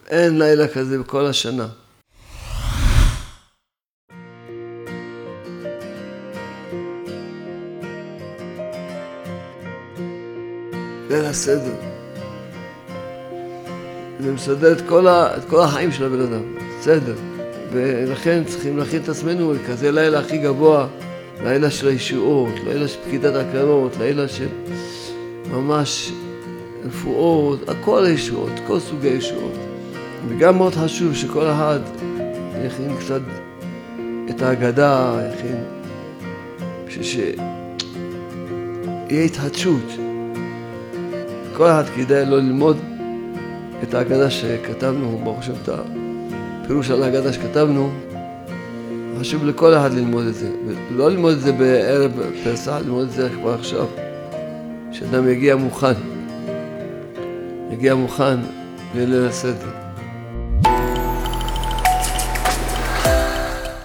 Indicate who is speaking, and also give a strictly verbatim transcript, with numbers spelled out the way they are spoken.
Speaker 1: אין לילה כזה בכל השנה. ליל הסדר. זה מסדר את כל, ה... את כל החיים של הבן אדם. סדר. ולכן צריכים להכין את עצמנו לכזה לילה הכי גבוה, לילה של הישועות, לילה של פקידת הקרות, לילה של ממש רפואות, הכל הישועות, כל סוגי הישועות. וגם מאוד חשוב שכל אחד יכין קצת את ההגדה, יכין בשביל שיהיה התחדשות. כל אחד כדאי לא ללמוד את ההגדה שכתבנו, ברוך השם, את הפירוש על ההגדה שכתבנו. חשוב לכל אחד ללמוד את זה, ולא ללמוד את זה בערב פסח, ללמוד את זה כבר עכשיו, שאדם יגיע מוכן, יגיע מוכן לליל הסדר.